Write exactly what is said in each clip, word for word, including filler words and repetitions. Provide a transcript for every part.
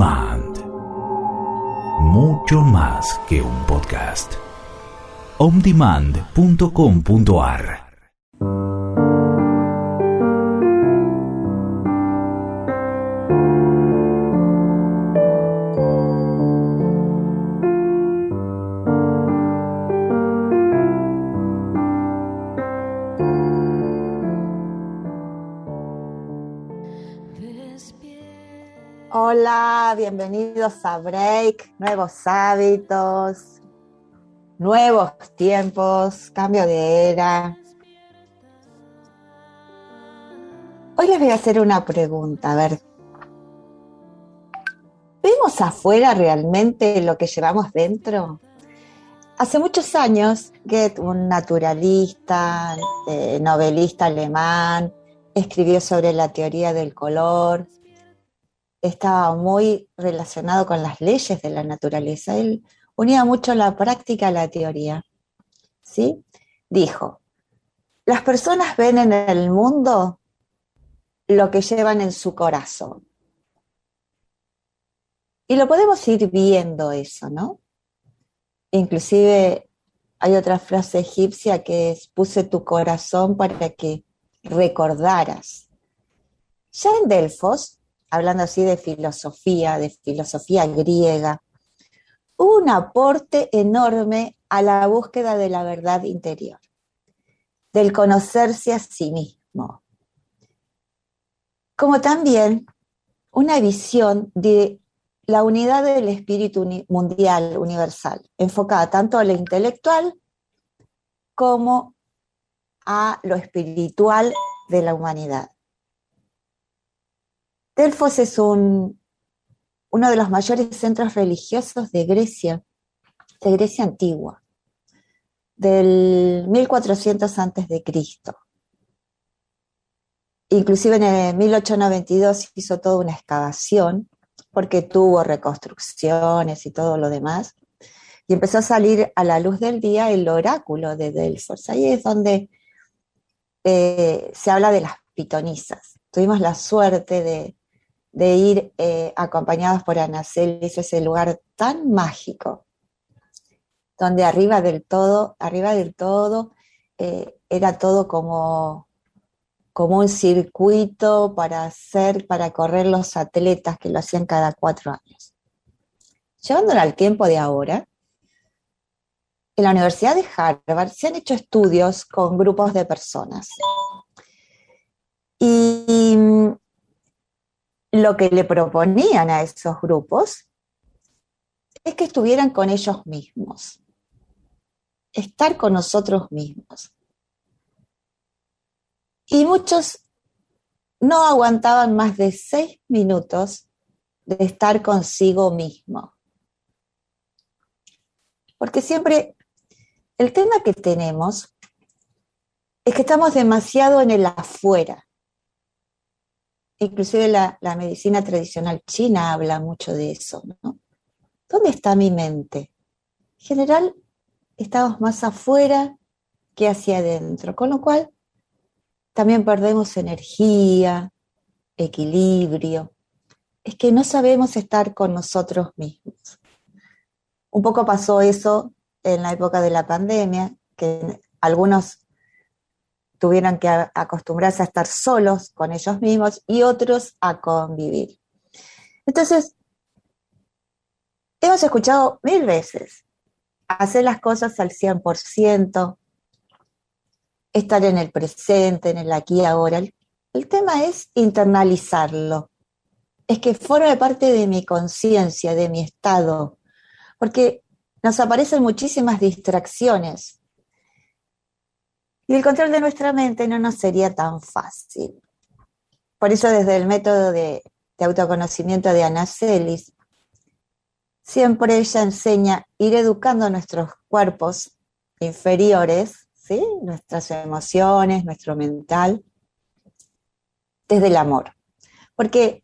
Demand. Mucho más que un podcast. on demand punto com punto a r. Hola, bienvenidos a Break, nuevos hábitos, nuevos tiempos, cambio de era. Hoy les voy a hacer una pregunta, a ver. ¿Vemos afuera realmente lo que llevamos dentro? Hace muchos años, Goethe, un naturalista, eh, novelista alemán, escribió sobre la teoría del color. Estaba muy relacionado con las leyes de la naturaleza. Él unía mucho la práctica a la teoría, ¿sí? Dijo, las personas ven en el mundo lo que llevan en su corazón. Y lo podemos ir viendo eso, ¿no? Inclusive hay otra frase egipcia que es, puse tu corazón para que recordaras. Ya en Delfos, hablando así de filosofía, de filosofía griega, hubo un aporte enorme a la búsqueda de la verdad interior, del conocerse a sí mismo, como también una visión de la unidad del espíritu uni- mundial, universal, enfocada tanto a lo intelectual como a lo espiritual de la humanidad. Delfos es un, uno de los mayores centros religiosos de Grecia, de Grecia antigua, del mil cuatrocientos antes de Cristo. Inclusive en el mil ochocientos noventa y dos hizo toda una excavación, porque tuvo reconstrucciones y todo lo demás, y empezó a salir a la luz del día el oráculo de Delfos. Ahí es donde eh, se habla de las pitonisas. Tuvimos la suerte de de ir eh, acompañados por Anacelis, ese lugar tan mágico, donde arriba del todo, arriba del todo, eh, era todo como, como un circuito para hacer, para correr los atletas que lo hacían cada cuatro años. Llevándolo al tiempo de ahora, en la Universidad de Harvard se han hecho estudios con grupos de personas. Y lo que le proponían a esos grupos es que estuvieran con ellos mismos, estar con nosotros mismos. Y muchos no aguantaban más de seis minutos de estar consigo mismo. Porque siempre el tema que tenemos es que estamos demasiado en el afuera. Inclusive la, la medicina tradicional china habla mucho de eso, ¿no? ¿Dónde está mi mente? En general, estamos más afuera que hacia adentro, con lo cual también perdemos energía, equilibrio. Es que no sabemos estar con nosotros mismos. Un poco pasó eso en la época de la pandemia, que algunos tuvieron que acostumbrarse a estar solos con ellos mismos y otros a convivir. Entonces, hemos escuchado mil veces hacer las cosas al cien por ciento, estar en el presente, en el aquí y ahora. El, el tema es internalizarlo, es que forme parte de mi conciencia, de mi estado, porque nos aparecen muchísimas distracciones y el control de nuestra mente no nos sería tan fácil. Por eso desde el método de, de autoconocimiento de Anacelis, siempre ella enseña a ir educando nuestros cuerpos inferiores, ¿sí? Nuestras emociones, nuestro mental, desde el amor. Porque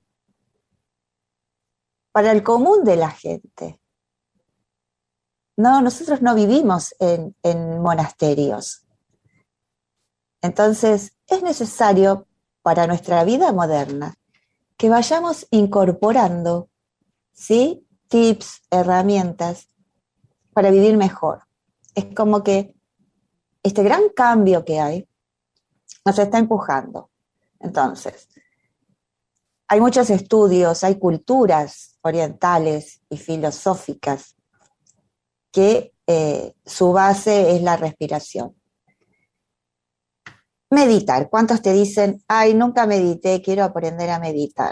para el común de la gente, no, nosotros no vivimos en, en monasterios. Entonces, es necesario para nuestra vida moderna que vayamos incorporando ¿sí? Tips, herramientas para vivir mejor. Es como que este gran cambio que hay nos está empujando. Entonces, hay muchos estudios, hay culturas orientales y filosóficas que eh, su base es la respiración. Meditar. ¿Cuántos te dicen, ay, nunca medité, quiero aprender a meditar?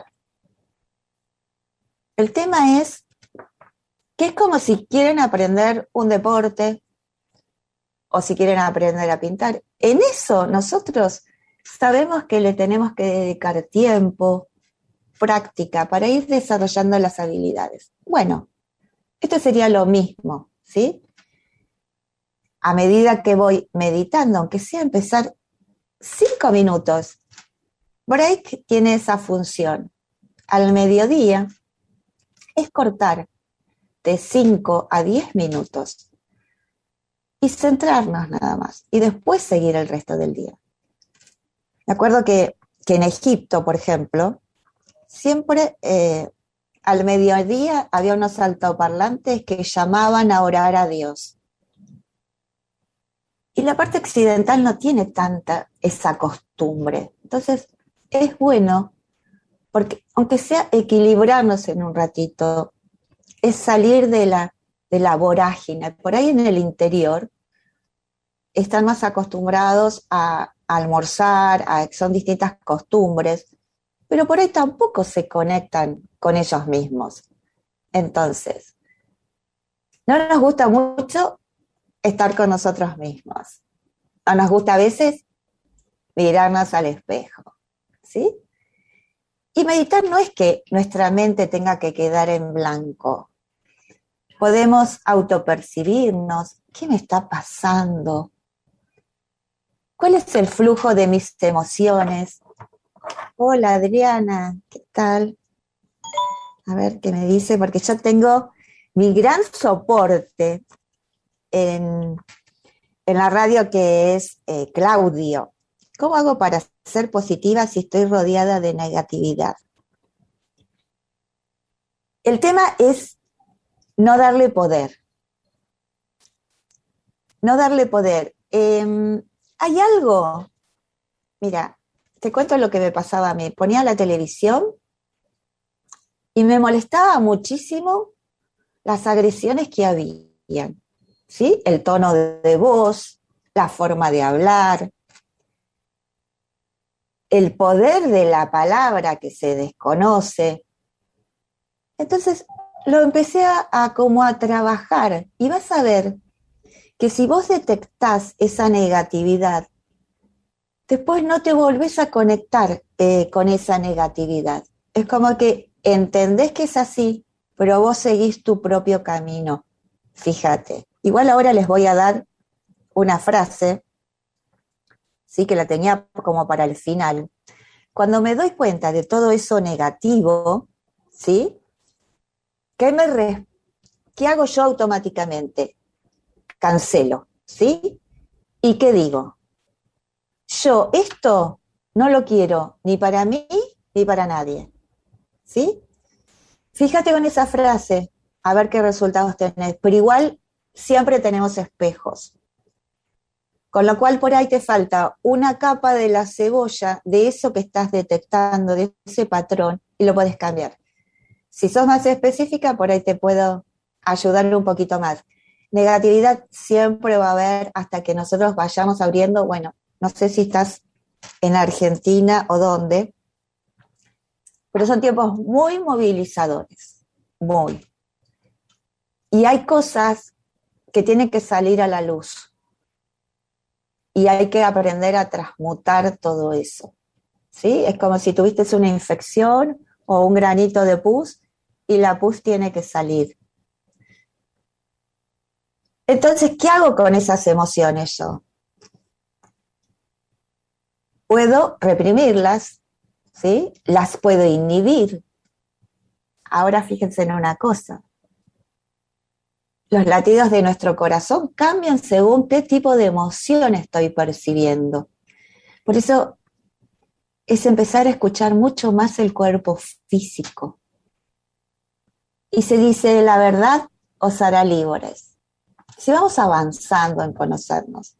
El tema es que es como si quieren aprender un deporte o si quieren aprender a pintar. En eso nosotros sabemos que le tenemos que dedicar tiempo, práctica, para ir desarrollando las habilidades. Bueno, esto sería lo mismo, ¿sí? A medida que voy meditando, aunque sea empezar cinco minutos, break tiene esa función. Al mediodía es cortar de cinco a diez minutos y centrarnos nada más y después seguir el resto del día. Me acuerdo que, que en Egipto, por ejemplo, siempre eh, al mediodía había unos altoparlantes que llamaban a orar a Dios. Y la parte occidental no tiene tanta esa costumbre. Entonces, es bueno, porque aunque sea equilibrarnos en un ratito, es salir de la, de la vorágine. Por ahí en el interior están más acostumbrados a, a almorzar, a, son distintas costumbres, pero por ahí tampoco se conectan con ellos mismos. Entonces, no nos gusta mucho estar con nosotros mismos. O nos gusta a veces mirarnos al espejo, ¿sí? Y meditar no es que nuestra mente tenga que quedar en blanco. Podemos autopercibirnos. ¿Qué me está pasando? ¿Cuál es el flujo de mis emociones? Hola, Adriana, ¿qué tal? A ver qué me dice, porque yo tengo mi gran soporte en, en la radio, que es eh, Claudio. ¿Cómo hago para ser positiva si estoy rodeada de negatividad? El tema es no darle poder. No darle poder. Eh, hay algo, mira, te cuento lo que me pasaba a mí. Ponía la televisión y me molestaba muchísimo las agresiones que habían, ¿sí? El tono de, de voz, la forma de hablar, el poder de la palabra que se desconoce. Entonces lo empecé a, a como a trabajar, y vas a ver que si vos detectás esa negatividad, después no te volvés a conectar eh, con esa negatividad. Es como que entendés que es así, pero vos seguís tu propio camino. Fíjate. Igual ahora les voy a dar una frase, sí, que la tenía como para el final. Cuando me doy cuenta de todo eso negativo, ¿sí? ¿Qué, me re- ¿Qué hago yo automáticamente? Cancelo, ¿sí? ¿Y qué digo? Yo esto no lo quiero ni para mí ni para nadie, ¿sí? Fíjate con esa frase, a ver qué resultados tenés, pero igual siempre tenemos espejos. Con lo cual por ahí te falta una capa de la cebolla de eso que estás detectando, de ese patrón, y lo puedes cambiar. Si sos más específica, por ahí te puedo ayudar un poquito más. Negatividad siempre va a haber hasta que nosotros vayamos abriendo. Bueno, no sé si estás en Argentina o dónde, pero son tiempos muy movilizadores, muy. Y hay cosas que tienen que salir a la luz. Y hay que aprender a transmutar todo eso, ¿sí? Es como si tuviste una infección o un granito de pus y la pus tiene que salir. Entonces, ¿qué hago con esas emociones yo? Puedo reprimirlas, ¿sí? Las puedo inhibir. Ahora fíjense en una cosa. Los latidos de nuestro corazón cambian según qué tipo de emoción estoy percibiendo. Por eso es empezar a escuchar mucho más el cuerpo físico. y se dice, la verdad os hará libres. Si vamos avanzando en conocernos,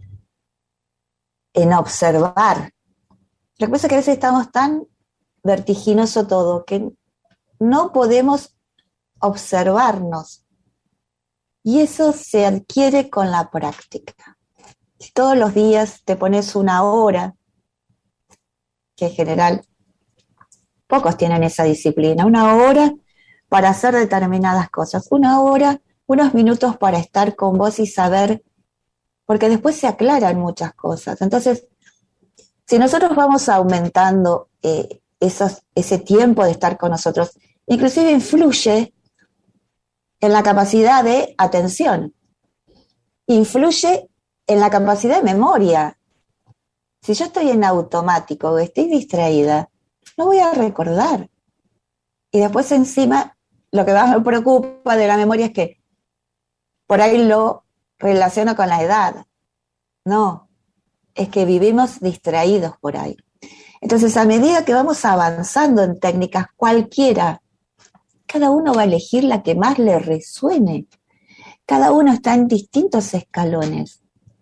en observar, lo que pasa es que a veces estamos tan vertiginoso todo que no podemos observarnos, y eso se adquiere con la práctica. Si todos los días te pones una hora, que en general pocos tienen esa disciplina, una hora para hacer determinadas cosas, una hora, unos minutos para estar con vos y saber, porque después se aclaran muchas cosas. Entonces, si nosotros vamos aumentando eh, esos, ese tiempo de estar con nosotros, inclusive influye en la capacidad de atención, influye en la capacidad de memoria. Si yo estoy en automático o estoy distraída, no voy a recordar. Y después encima, lo que más me preocupa de la memoria es que por ahí lo relaciono con la edad. No, es que vivimos distraídos por ahí. Entonces, a medida que vamos avanzando en técnicas cualquiera, cada uno va a elegir la que más le resuene. Cada uno está en distintos escalones.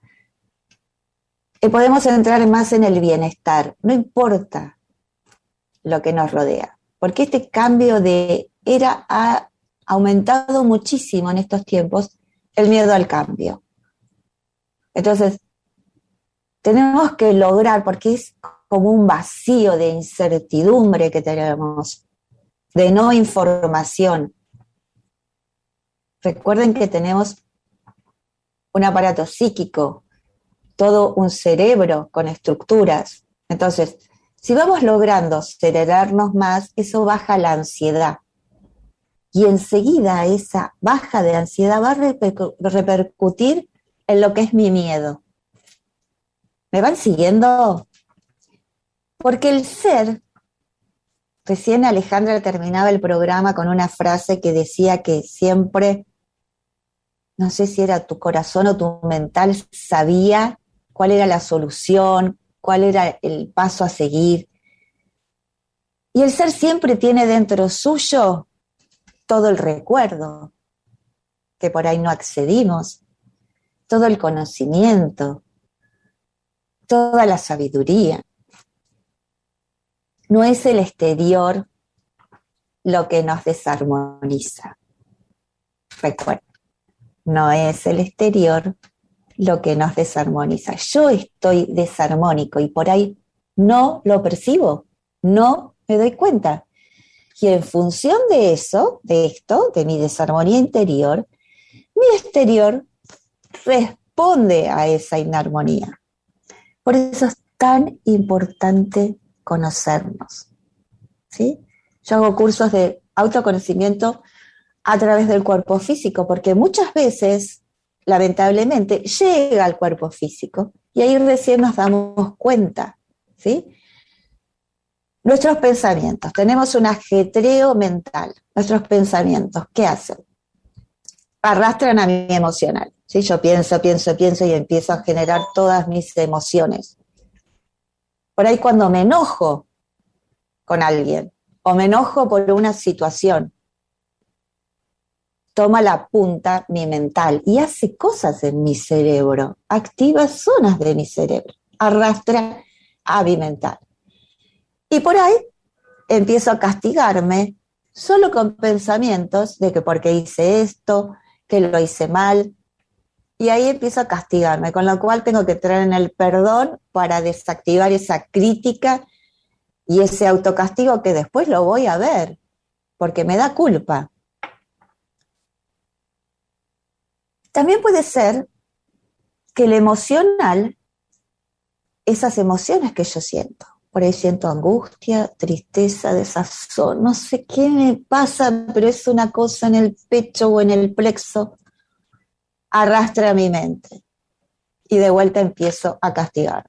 Y podemos entrar más en el bienestar, no importa lo que nos rodea, porque este cambio de era ha aumentado muchísimo en estos tiempos el miedo al cambio. Entonces, tenemos que lograr, porque es como un vacío de incertidumbre que tenemos, de no información. Recuerden que tenemos un aparato psíquico, todo un cerebro con estructuras. Entonces, si vamos logrando acelerarnos más, eso baja la ansiedad. Y enseguida esa baja de ansiedad va a repercu- repercutir en lo que es mi miedo. ¿Me van siguiendo? Porque el ser, recién Alejandra terminaba el programa con una frase que decía que siempre, no sé si era tu corazón o tu mental, sabía cuál era la solución, cuál era el paso a seguir. Y el ser siempre tiene dentro suyo todo el recuerdo, que por ahí no accedimos, todo el conocimiento, toda la sabiduría. No es el exterior lo que nos desarmoniza. Recuerda, no es el exterior lo que nos desarmoniza. Yo estoy desarmónico y por ahí no lo percibo, no me doy cuenta. Y en función de eso, de esto, de mi desarmonía interior, mi exterior responde a esa inarmonía. Por eso es tan importante conocernos, ¿sí? Yo hago cursos de autoconocimiento a través del cuerpo físico, porque muchas veces, lamentablemente, llega al cuerpo físico y ahí recién nos damos cuenta, ¿sí? Nuestros pensamientos, tenemos un ajetreo mental. Nuestros pensamientos, ¿qué hacen? Arrastran a mi emocional, ¿sí? Yo pienso, pienso, pienso y empiezo a generar todas mis emociones. Por ahí cuando me enojo con alguien o me enojo por una situación, toma la punta mi mental y hace cosas en mi cerebro, activa zonas de mi cerebro, arrastra a mi mental. Y por ahí empiezo a castigarme solo con pensamientos de que porque hice esto, que lo hice mal, y ahí empiezo a castigarme, con lo cual tengo que entrar en el perdón para desactivar esa crítica y ese autocastigo que después lo voy a ver, porque me da culpa. También puede ser que el emocional, esas emociones que yo siento, por ahí siento angustia, tristeza, desazón, no sé qué me pasa, pero es una cosa en el pecho o en el plexo, arrastra a mi mente y de vuelta empiezo a castigarme.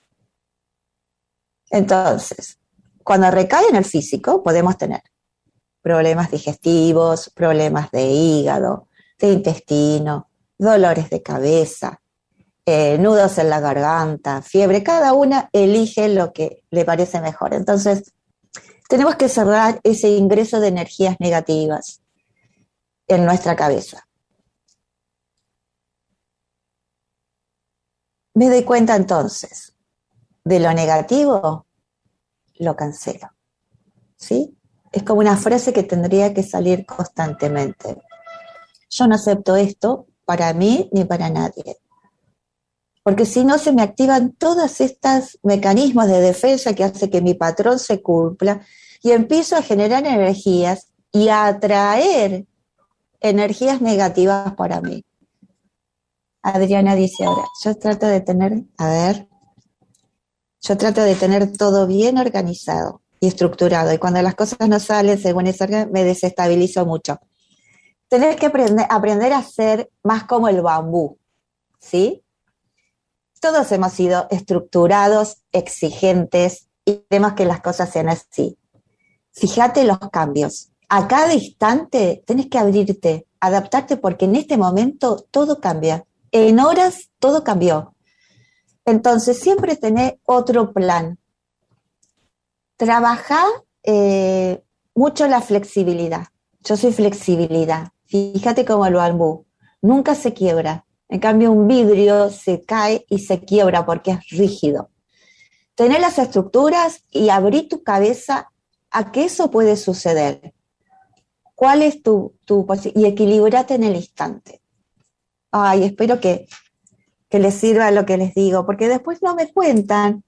Entonces, cuando recae en el físico, podemos tener problemas digestivos, problemas de hígado, de intestino, dolores de cabeza, eh, nudos en la garganta, fiebre, cada una elige lo que le parece mejor. Entonces, tenemos que cerrar ese ingreso de energías negativas. en nuestra cabeza. Me doy cuenta entonces de lo negativo, lo cancelo, ¿sí? Es como una frase que tendría que salir constantemente. Yo no acepto esto para mí ni para nadie. Porque si no se me activan todos estos mecanismos de defensa que hace que mi patrón se cumpla y empiezo a generar energías y a atraer energías negativas para mí. Adriana dice ahora, yo trato de tener, a ver, yo trato de tener todo bien organizado y estructurado, y cuando las cosas no salen según ese orden, me desestabilizo mucho. Tener que aprender, aprender a ser más como el bambú, ¿sí? Todos hemos sido estructurados, exigentes, y queremos que las cosas sean así. Fíjate los cambios. A cada instante tenés que abrirte, adaptarte, porque en este momento todo cambia. En horas todo cambió. Entonces siempre tenés otro plan. Trabajá eh, mucho la flexibilidad. Yo soy flexibilidad. Fíjate cómo el bambú nunca se quiebra. En cambio, un vidrio se cae y se quiebra porque es rígido. Tener las estructuras y abrir tu cabeza a que eso puede suceder. ¿Cuál es tu, tu posición? Y equilibrate en el instante. Ay, espero que, que les sirva lo que les digo, porque después no me cuentan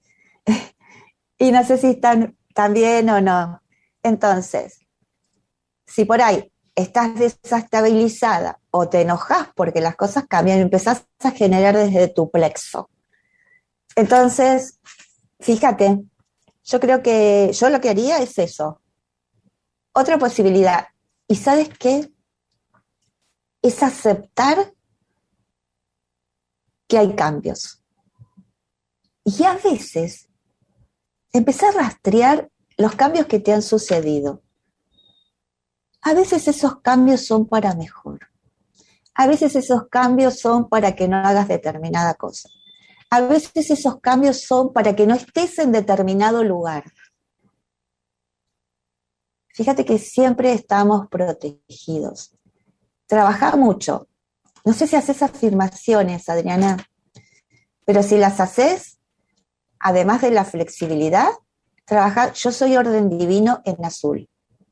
y no sé si están tan bien o no. Entonces, si por ahí estás desestabilizada o te enojas porque las cosas cambian y empezás a generar desde tu plexo. Entonces, fíjate, yo creo que yo lo que haría es eso. Otra posibilidad, ¿y sabes qué? Es aceptar que hay cambios. Y a veces, empezar a rastrear los cambios que te han sucedido. A veces esos cambios son para mejor. A veces esos cambios son para que no hagas determinada cosa. A veces esos cambios son para que no estés en determinado lugar. Fíjate que siempre estamos protegidos. Trabajar mucho. No sé si haces afirmaciones, Adriana, pero si las haces, además de la flexibilidad, trabajar, yo soy orden divino en azul.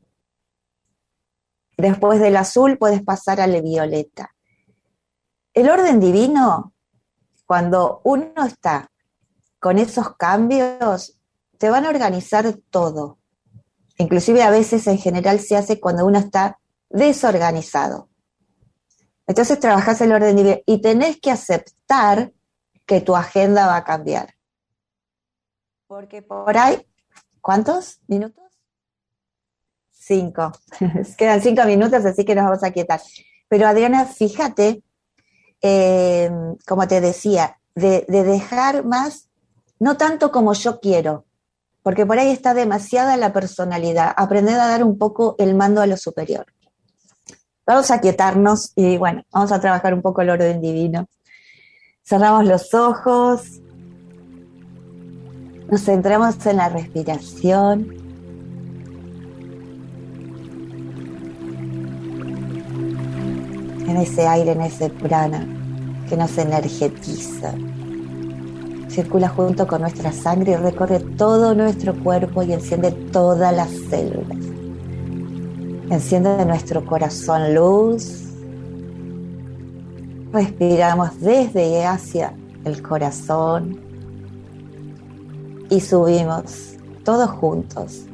Después del azul puedes pasar al violeta. El orden divino, cuando uno está con esos cambios, te van a organizar todo. Inclusive a veces en general se hace cuando uno está desorganizado. Entonces trabajás el orden divino y tenés que aceptar que tu agenda va a cambiar. Porque por ahí, ¿cuántos minutos? Cinco. Quedan cinco minutos, así que nos vamos a quietar. Pero Adriana, fíjate, eh, como te decía, de, de dejar más, no tanto como yo quiero, porque por ahí está demasiada la personalidad. Aprender a dar un poco el mando a lo superior. Vamos a quietarnos y bueno, vamos a trabajar un poco el orden divino. Cerramos los ojos, nos centramos en la respiración. En ese aire, en ese prana que nos energetiza. Circula junto con nuestra sangre y recorre todo nuestro cuerpo y enciende todas las células. Enciende de nuestro corazón luz. Respiramos desde y hacia el corazón y subimos todos juntos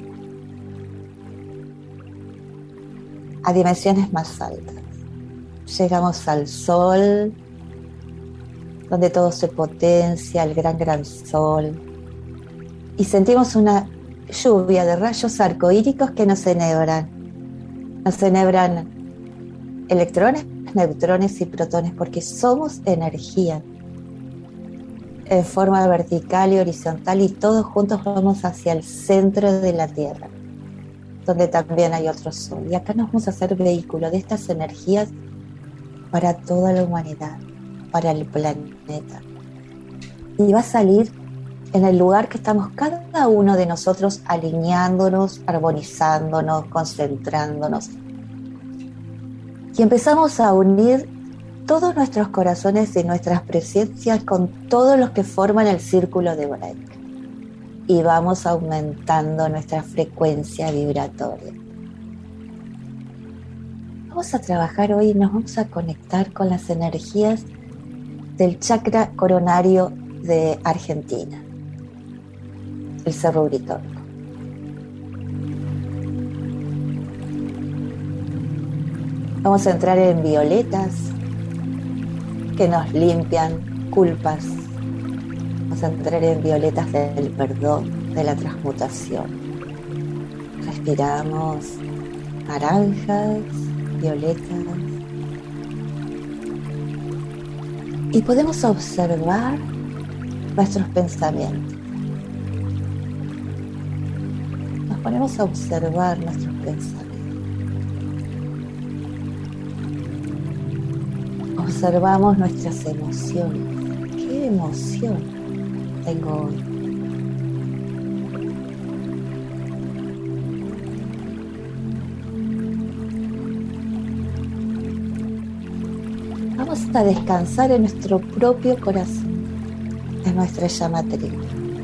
a dimensiones más altas. Llegamos al sol, donde todo se potencia, el gran, gran sol, y sentimos una lluvia de rayos arcoíricos que nos enhebran. Nos enhebran electrones, neutrones y protones, porque somos energía en forma vertical y horizontal, y todos juntos vamos hacia el centro de la Tierra, donde también hay otro sol. Y acá nos vamos a hacer vehículo de estas energías para toda la humanidad, para el planeta. Y va a salir en el lugar que estamos cada uno de nosotros alineándonos, armonizándonos, concentrándonos. Y empezamos a unir todos nuestros corazones y nuestras presencias con todos los que forman el círculo de break. Y vamos aumentando nuestra frecuencia vibratoria. Vamos a trabajar hoy y nos vamos a conectar con las energías del chakra coronario de Argentina, el Cerro Uritorco. Vamos a entrar en violetas que nos limpian culpas. Vamos a entrar en violetas del perdón, de la transmutación. Respiramos naranjas, violetas. Y podemos observar nuestros pensamientos. Nos ponemos a observar nuestros pensamientos. Observamos nuestras emociones. ¿Qué emoción tengo hoy? Vamos a descansar en nuestro propio corazón, en nuestra llama trina.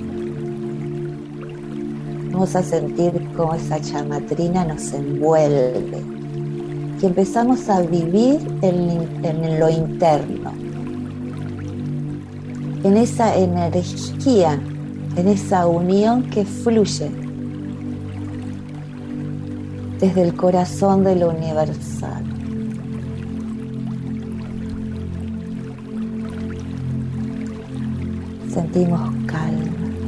Vamos a sentir cómo esa llama trina nos envuelve. Y empezamos a vivir en, en lo interno, en esa energía, en esa unión que fluye desde el corazón de lo universal. Sentimos calma.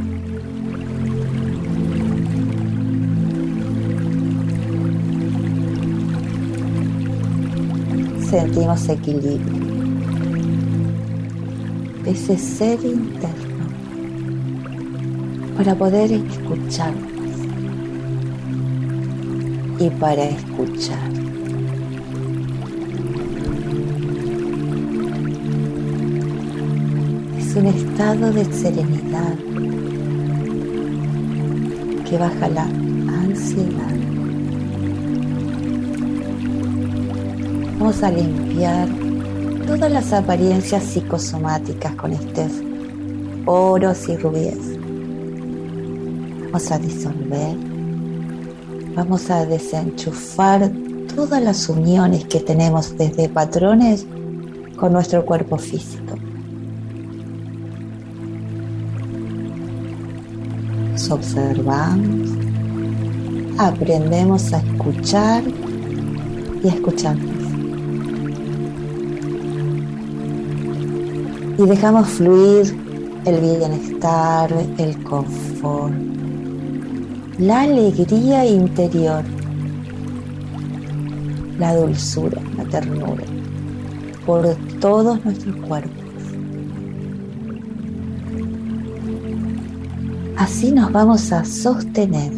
Sentimos equilibrio, ese ser interno, para poder escucharnos y para escuchar. Es un estado de serenidad que baja la ansiedad. Vamos a limpiar todas las apariencias psicosomáticas con estos oros y rubíes. Vamos a disolver. Vamos a desenchufar todas las uniones que tenemos desde patrones con nuestro cuerpo físico. Nos observamos, aprendemos a escuchar y a escucharnos. Y dejamos fluir el bienestar, el confort, la alegría interior, la dulzura, la ternura, por todos nuestros cuerpos. Así nos vamos a sostener,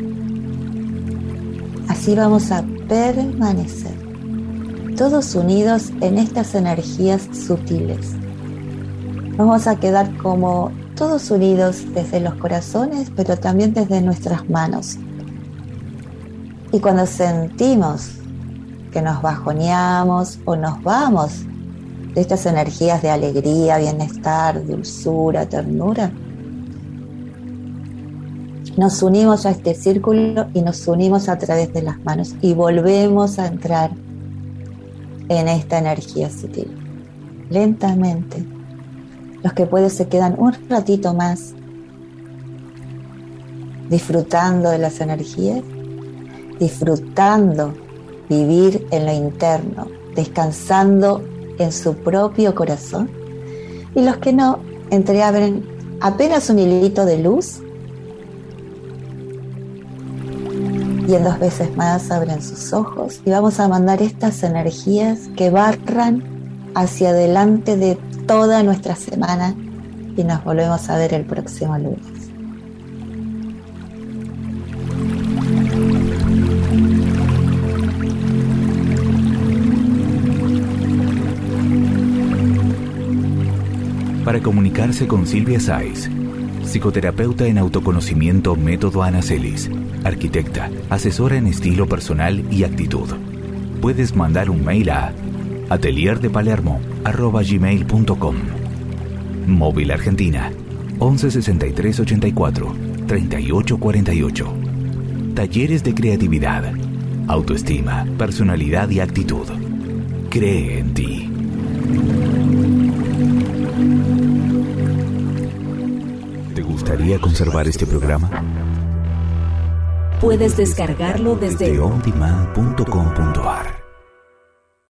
así vamos a permanecer, todos unidos en estas energías sutiles. Vamos a quedar como todos unidos desde los corazones, pero también desde nuestras manos. Y cuando sentimos que nos bajoneamos o nos vamos de estas energías de alegría, bienestar, dulzura, ternura, nos unimos a este círculo y nos unimos a través de las manos y volvemos a entrar en esta energía sutil. Lentamente. Los que pueden se quedan un ratito más disfrutando de las energías, disfrutando vivir en lo interno, descansando en su propio corazón. Y los que no, entreabren apenas un hilito de luz y en dos veces más abren sus ojos y vamos a mandar estas energías que barran hacia adelante de toda nuestra semana y nos volvemos a ver el próximo lunes. Para comunicarse con Silvia Sáiz, psicoterapeuta en autoconocimiento Método Ana Celis, arquitecta, asesora en estilo personal y actitud. puedes mandar un mail a atelier de palermo arroba gmail punto com. Móvil Argentina once sesenta y tres ochenta y cuatro treinta y ocho cuarenta y ocho. Talleres de creatividad, autoestima, personalidad y actitud. Cree en ti. ¿Te gustaría conservar este programa? Puedes descargarlo desde on demand punto com punto a r.